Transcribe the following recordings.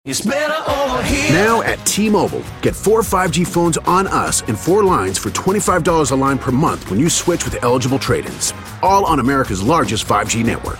It's better over here. Now at T-Mobile, get 4 5G phones on us and 4 lines for $25 a line per month when you switch with eligible trade-ins. All on America's largest 5G network.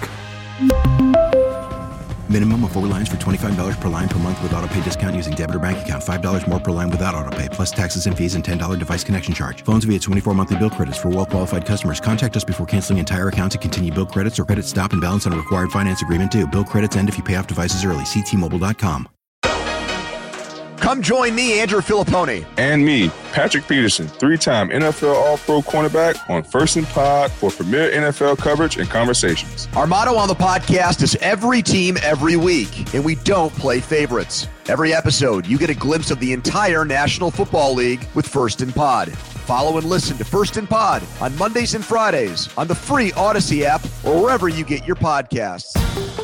Minimum of 4 lines for $25 per line per month with autopay discount using debit or bank account. $5 more per line without autopay, plus taxes and fees and $10 device connection charge. Phones via 24 monthly bill credits for well-qualified customers. Contact us before canceling entire account to continue bill credits or credit stop and balance on a required finance agreement due. Bill credits end if you pay off devices early. See T-Mobile.com. Come join me, Andrew Filippone. And me, Patrick Peterson, 3-time NFL All-Pro cornerback on First and Pod for premier NFL coverage and conversations. Our motto on the podcast is every team, every week, and we don't play favorites. Every episode, you get a glimpse of the entire National Football League with First and Pod. Follow and listen to First and Pod on Mondays and Fridays on the free Odyssey app or wherever you get your podcasts.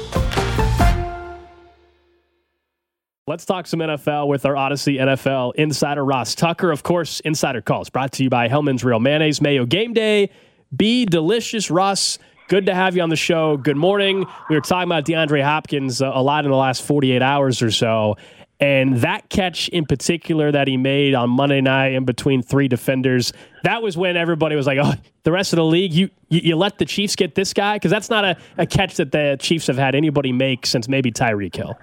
Let's talk some NFL with our Odyssey NFL insider, Ross Tucker. Of course, Insider Calls brought to you by Hellman's Real Mayonnaise, Mayo Game Day. Be delicious, Ross. Good to have you on the show. Good morning. We were talking about DeAndre Hopkins a lot in the last 48 hours or so. And that catch in particular that he made on Monday night in between 3 defenders, that was when everybody was like, oh, the rest of the league, you let the Chiefs get this guy? Because that's not a catch that the Chiefs have had anybody make since maybe Tyreek Hill.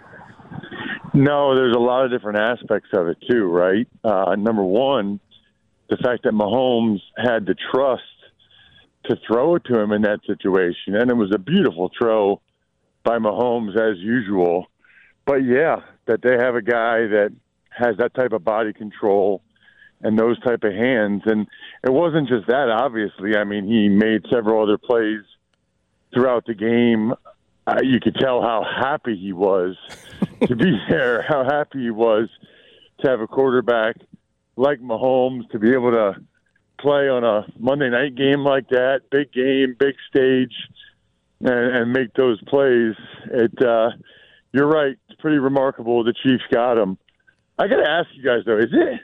No, there's a lot of different aspects of it too, right? Number one, the fact that Mahomes had the trust to throw it to him in that situation, and it was a beautiful throw by Mahomes as usual. But yeah, that they have a guy that has that type of body control and those type of hands. And it wasn't just that, obviously. I mean, he made several other plays throughout the game. You could tell how happy he was to be there, how happy he was to have a quarterback like Mahomes, to be able to play on a Monday night game like that, big game, big stage, and make those plays. You're right. It's pretty remarkable the Chiefs got him. I got to ask you guys, though, is it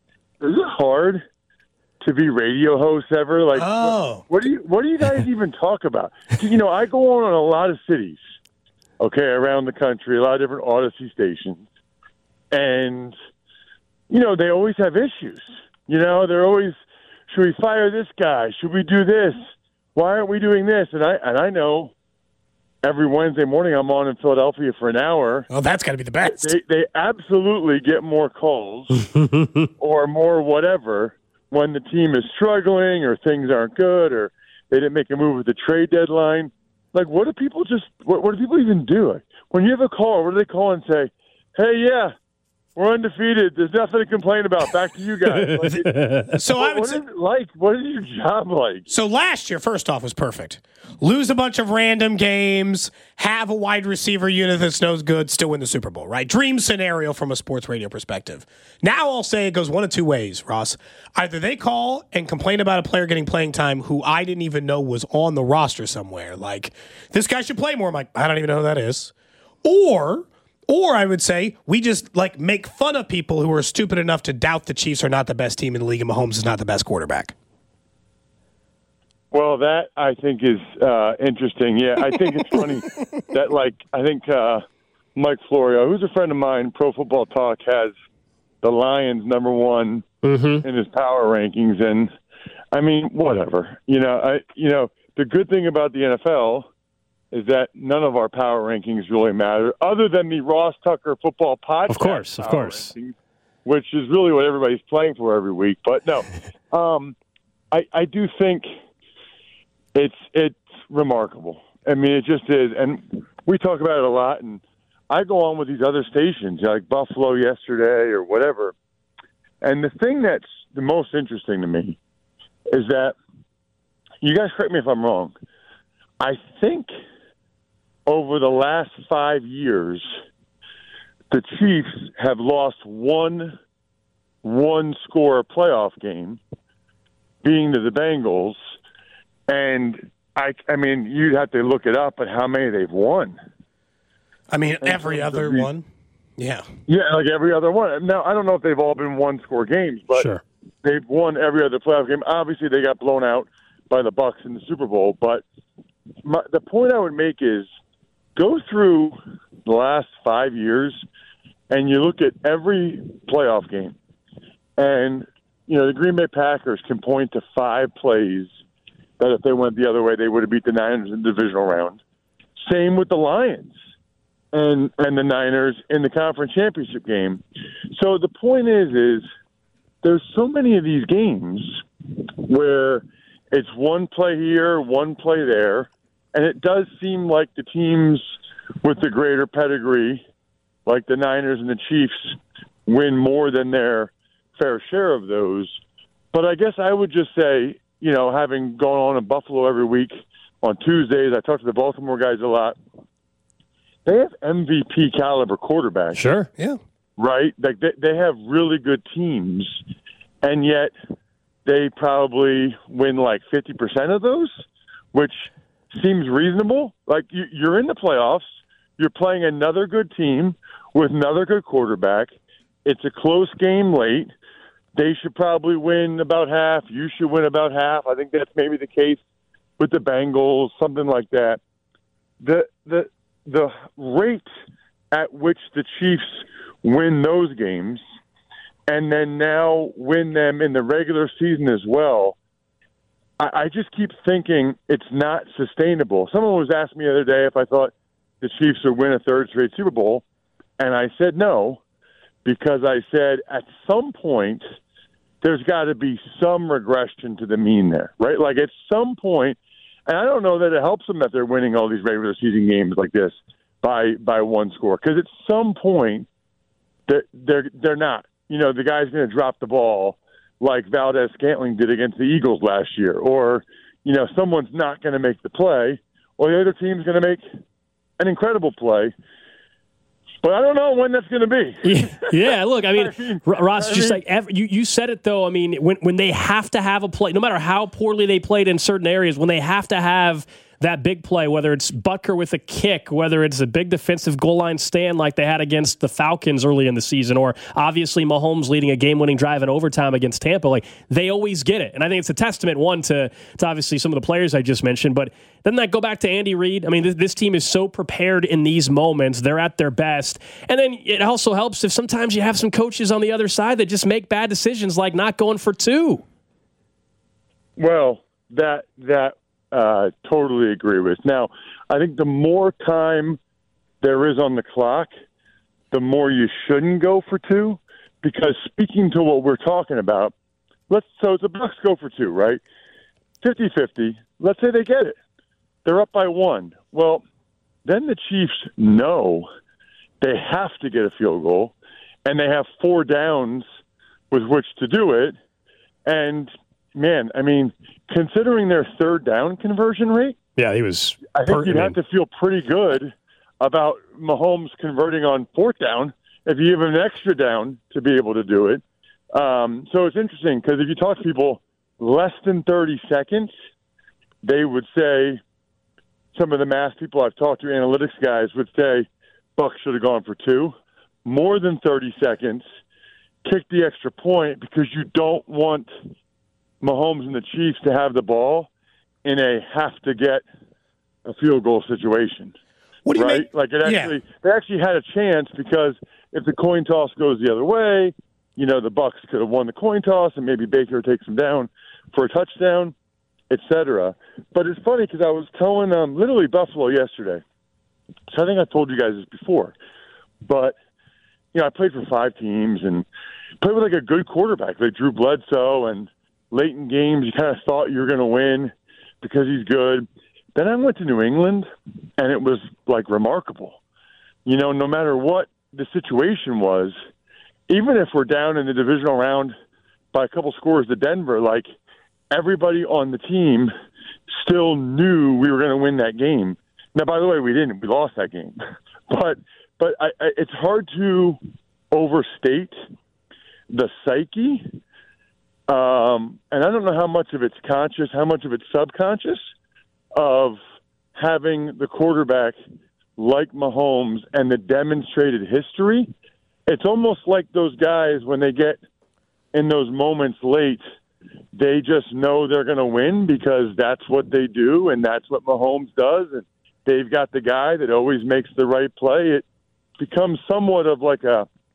hard to be radio hosts ever? Like, what do you guys even talk about? You know, I go on a lot of cities, okay, around the country, a lot of different Odyssey stations, and you know they always have issues. You know, they're always, should we fire this guy? Should we do this? Why aren't we doing this? And I know every Wednesday morning I'm on in Philadelphia for an hour. Oh, that's got to be the best. They absolutely get more calls or more whatever when the team is struggling or things aren't good or they didn't make a move with the trade deadline. Like, what do people even do? Like, when you have a call, what do they call and say, hey, yeah, we're undefeated. There's nothing to complain about. Back to you guys. Like, so what is it like? What is your job like? So last year, first off, was perfect. Lose a bunch of random games, have a wide receiver unit that's no good, still win the Super Bowl, right? Dream scenario from a sports radio perspective. Now I'll say it goes one of two ways, Ross. Either they call and complain about a player getting playing time who I didn't even know was on the roster somewhere. Like, this guy should play more. I'm like, I don't even know who that is. Or I would say we just like make fun of people who are stupid enough to doubt the Chiefs are not the best team in the league and Mahomes is not the best quarterback. Well, that I think is interesting. Yeah, I think it's funny that, like, I think Mike Florio, who's a friend of mine, Pro Football Talk, has the Lions number one in his power rankings. And, I mean, whatever. You know, the good thing about the NFL is that none of our power rankings really matter, other than the Ross Tucker Football Podcast. Of course. Rankings, which is really what everybody's playing for every week. But no, I do think it's remarkable. I mean, it just is. And we talk about it a lot, and I go on with these other stations, like Buffalo yesterday or whatever. And the thing that's the most interesting to me is that, you guys correct me if I'm wrong, I think over the last 5 years, the Chiefs have lost one score playoff game, being to the Bengals. And I mean, you'd have to look it up at how many they've won. I mean, every other one. Yeah. Yeah, like every other one. Now, I don't know if they've all been one-score games, but sure, they've won every other playoff game. Obviously, they got blown out by the Bucs in the Super Bowl. But the point I would make is, go through the last 5 years and you look at every playoff game, and the Green Bay Packers can point to 5 plays that if they went the other way, they would have beat the Niners in the divisional round. Same with the Lions and the Niners in the conference championship game. So the point is there's so many of these games where it's one play here, one play there, and it does seem like the teams with the greater pedigree, like the Niners and the Chiefs, win more than their fair share of those. But I guess I would just say, having gone on in Buffalo every week on Tuesdays, I talk to the Baltimore guys a lot. They have MVP caliber quarterbacks. Sure, yeah. Right? Like they have really good teams, and yet they probably win like 50% of those, which seems reasonable. Like you're in the playoffs, you're playing another good team with another good quarterback. It's a close game late. They should probably win about half. You should win about half. I think that's maybe the case with the Bengals, something like that. The rate at which the Chiefs win those games and then now win them in the regular season as well, I just keep thinking it's not sustainable. Someone was asking me the other day if I thought the Chiefs would win a third straight Super Bowl, and I said no, because I said at some point there's got to be some regression to the mean there, right? Like at some point, and I don't know that it helps them that they're winning all these regular season games like this by one score, because at some point they're not. The guy's going to drop the ball like Valdez-Scantling did against the Eagles last year, or someone's not going to make the play, or the other team's going to make an incredible play. But I don't know when that's going to be. Yeah, look, I mean, Ross, you said it, though. I mean, when they have to have a play, no matter how poorly they played in certain areas, when they have to have that big play, whether it's Butker with a kick, whether it's a big defensive goal line stand like they had against the Falcons early in the season, or obviously Mahomes leading a game-winning drive in overtime against Tampa, like they always get it. And I think it's a testament, one, to obviously some of the players I just mentioned, but doesn't that go back to Andy Reid? I mean, this team is so prepared in these moments. They're at their best. And then it also helps if sometimes you have some coaches on the other side that just make bad decisions like not going for 2. Well, that totally agree with. Now, I think the more time there is on the clock, the more you shouldn't go for 2, because speaking to what we're talking about, so the Bucs go for 2, right? 50-50. Let's say they get it. They're up by 1. Well, then the Chiefs know they have to get a field goal, and they have 4 downs with which to do it. And man, I mean, considering their third down conversion rate, yeah, he was. I think you'd have to feel pretty good about Mahomes converting on 4th down if you give him an extra down to be able to do it. So it's interesting because if you talk to people less than 30 seconds, they would say, some of the math people I've talked to, analytics guys, would say Bucs should have gone for 2. More than 30 seconds, kick the extra point, because you don't want Mahomes and the Chiefs to have the ball in a have to get a field goal situation. What do you right? mean? Like they actually had a chance, because if the coin toss goes the other way, the Bucs could have won the coin toss and maybe Baker takes them down for a touchdown, etc. But it's funny because I was telling literally Buffalo yesterday. So I think I told you guys this before, but I played for 5 teams and played with like a good quarterback, like Drew Bledsoe, and late in games, you kind of thought you were going to win because he's good. Then I went to New England, and it was, like, remarkable. No matter what the situation was, even if we're down in the divisional round by a couple scores to Denver, like, everybody on the team still knew we were going to win that game. Now, by the way, we didn't. We lost that game. But it's hard to overstate the psyche. And I don't know how much of it's conscious, how much of it's subconscious, of having the quarterback like Mahomes and the demonstrated history. It's almost like those guys, when they get in those moments late, they just know they're going to win because that's what they do, and that's what Mahomes does, and they've got the guy that always makes the right play. It becomes somewhat of like a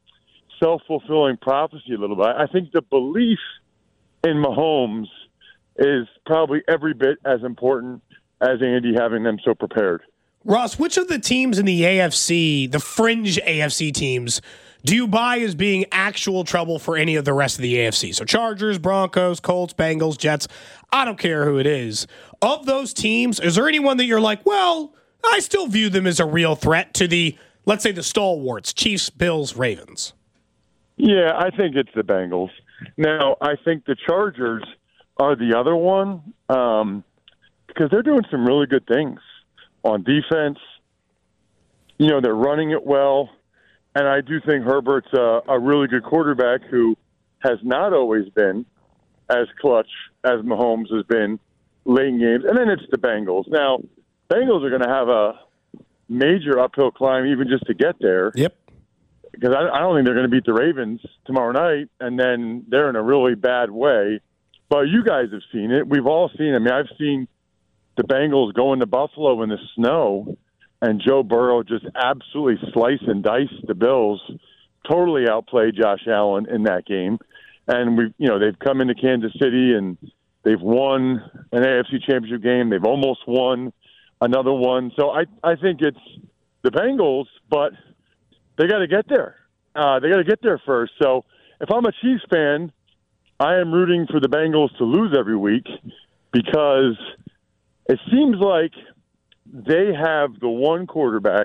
self-fulfilling prophecy a little bit. I think the belief in Mahomes is probably every bit as important as Andy having them so prepared. Ross, which of the teams in the AFC, the fringe AFC teams, do you buy as being actual trouble for any of the rest of the AFC? So Chargers, Broncos, Colts, Bengals, Jets, I don't care who it is. Of those teams, is there anyone that you're like, well, I still view them as a real threat to the, let's say, the stalwarts, Chiefs, Bills, Ravens? Yeah, I think it's the Bengals. Now, I think the Chargers are the other one because they're doing some really good things on defense. You know, they're running it well. And I do think Herbert's a really good quarterback who has not always been as clutch as Mahomes has been late in games. And then it's the Bengals. Now, Bengals are going to have a major uphill climb even just to get there. Yep. Because I don't think they're going to beat the Ravens tomorrow night, and then they're in a really bad way. But you guys have seen it. We've all seen it. I mean, I've seen the Bengals go into Buffalo in the snow, and Joe Burrow just absolutely slice and dice the Bills, totally outplay Josh Allen in that game. And they've come into Kansas City and they've won an AFC Championship game. They've almost won another one. So I think it's the Bengals, but they got to get there. They got to get there first. So if I'm a Chiefs fan, I am rooting for the Bengals to lose every week because it seems like they have the one quarterback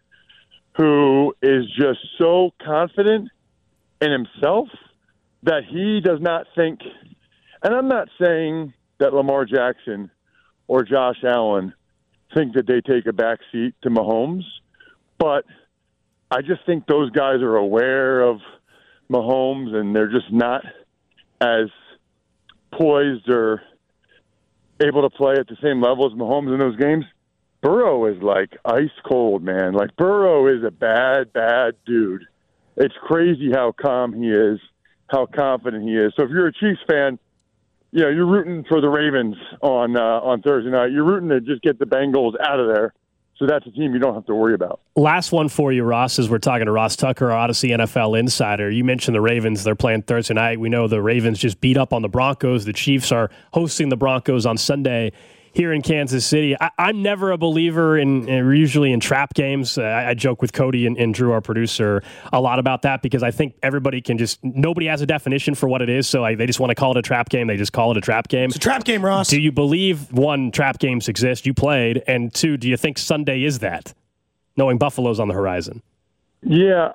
who is just so confident in himself that he does not think, and I'm not saying that Lamar Jackson or Josh Allen think that they take a backseat to Mahomes, but I just think those guys are aware of Mahomes and they're just not as poised or able to play at the same level as Mahomes in those games. Burrow is like ice cold, man. Like Burrow is a bad dude. It's crazy how calm he is, how confident he is. So if you're a Chiefs fan, you're rooting for the Ravens on Thursday night. You're rooting to just get the Bengals out of there. So that's a team you don't have to worry about. Last one for you, Ross, as we're talking to Ross Tucker, our Odyssey NFL insider. You mentioned the Ravens. They're playing Thursday night. We know the Ravens just beat up on the Broncos. The Chiefs are hosting the Broncos on Sunday here in Kansas City. I'm never a believer usually in trap games. I joke with Cody and Drew, our producer, a lot about that because I think nobody has a definition for what it is. So they just want to call it a trap game. They just call it a trap game. It's a trap game, Ross. Do you believe, one, trap games exist? You played. And two, do you think Sunday is that, knowing Buffalo's on the horizon? Yeah,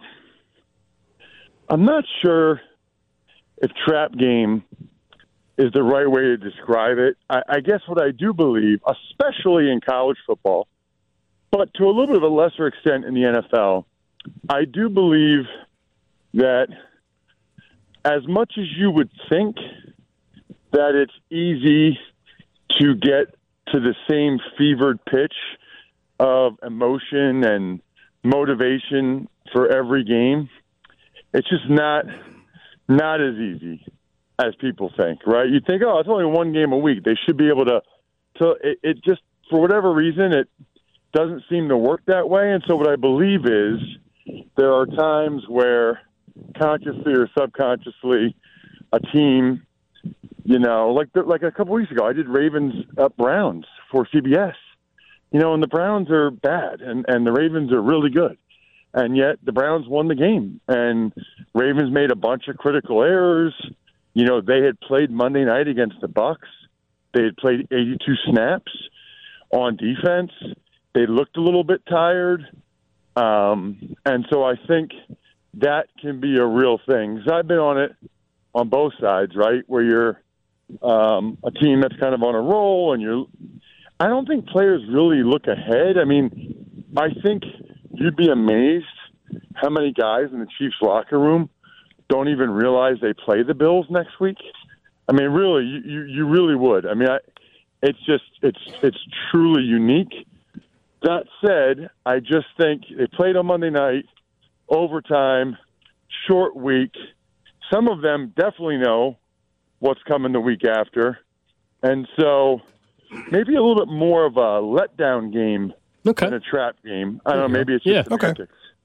I'm not sure if trap game is the right way to describe it. I guess what I do believe, especially in college football, but to a little bit of a lesser extent in the NFL, I do believe that as much as you would think that it's easy to get to the same fevered pitch of emotion and motivation for every game, it's just not as easy as people think, right? You think, it's only one game a week. They should be able to it just, for whatever reason, it doesn't seem to work that way. And so what I believe is there are times where consciously or subconsciously a team, like a couple weeks ago, I did Ravens Browns for CBS, and the Browns are bad and the Ravens are really good. And yet the Browns won the game and Ravens made a bunch of critical errors. They had played Monday night against the Bucs. They had played 82 snaps on defense. They looked a little bit tired. And so I think that can be a real thing. So I've been on it on both sides, right, where you're a team that's kind of on a roll and I don't think players really look ahead. I mean, I think you'd be amazed how many guys in the Chiefs locker room don't even realize they play the Bills next week. I mean, really, you really would. I mean, it's truly unique. That said, I just think they played on Monday night, overtime, short week. Some of them definitely know what's coming the week after. And so maybe a little bit more of a letdown game than a trap game. I don't know, maybe it's just semantics.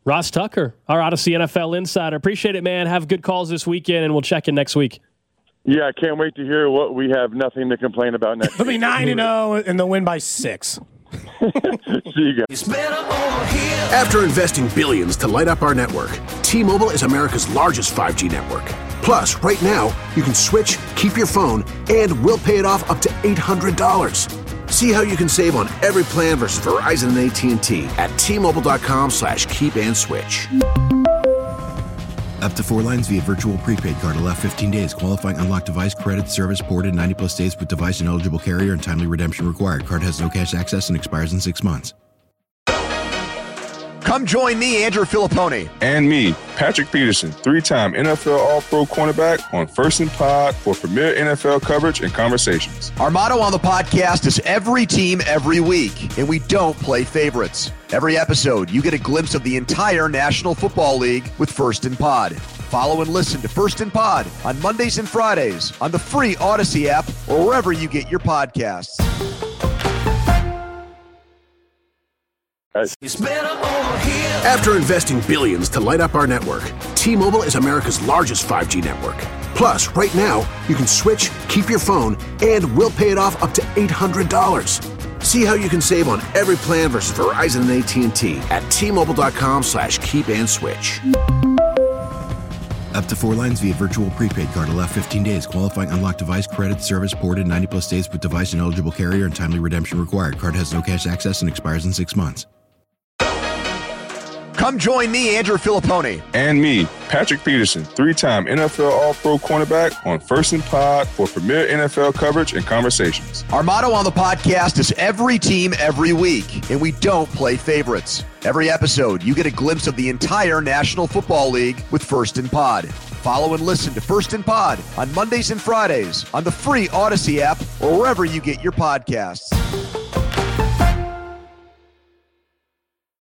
Ross Tucker, our Odyssey NFL insider. Appreciate it, man. Have good calls this weekend, and we'll check in next week. Yeah, I can't wait to hear what we have nothing to complain about next week. They'll be 9-0, and they'll win by 6. See you guys. After investing billions to light up our network, T-Mobile is America's largest 5G network. Plus, right now, you can switch, keep your phone, and we'll pay it off up to $800. See how you can save on every plan versus Verizon and AT&T at T-Mobile.com/keep-and-switch. Up to 4 lines via virtual prepaid card. Allow 15 days. Qualifying unlocked device credit service ported 90-plus days with device and eligible carrier and timely redemption required. Card has no cash access and expires in 6 months. Come join me, Andrew Filippone. And me, Patrick Peterson, 3-time NFL All-Pro cornerback on First and Pod for premier NFL coverage and conversations. Our motto on the podcast is every team, every week, and we don't play favorites. Every episode, you get a glimpse of the entire National Football League with First and Pod. Follow and listen to First and Pod on Mondays and Fridays on the free Odyssey app or wherever you get your podcasts. After investing billions to light up our network, T-Mobile is America's largest 5G network. Plus, right now, you can switch, keep your phone, and we'll pay it off up to $800. See how you can save on every plan versus Verizon and AT&T at T-Mobile.com/keep-and-switch. Up to 4 lines via virtual prepaid card. Allow 15 days. Qualifying unlocked device credit service ported 90-plus days with device and eligible carrier and timely redemption required. Card has no cash access and expires in 6 months. Come join me, Andrew Filippone. And me, Patrick Peterson, 3-time NFL All-Pro cornerback on First and Pod for premier NFL coverage and conversations. Our motto on the podcast is every team, every week, and we don't play favorites. Every episode, you get a glimpse of the entire National Football League with First and Pod. Follow and listen to First and Pod on Mondays and Fridays on the free Odyssey app or wherever you get your podcasts.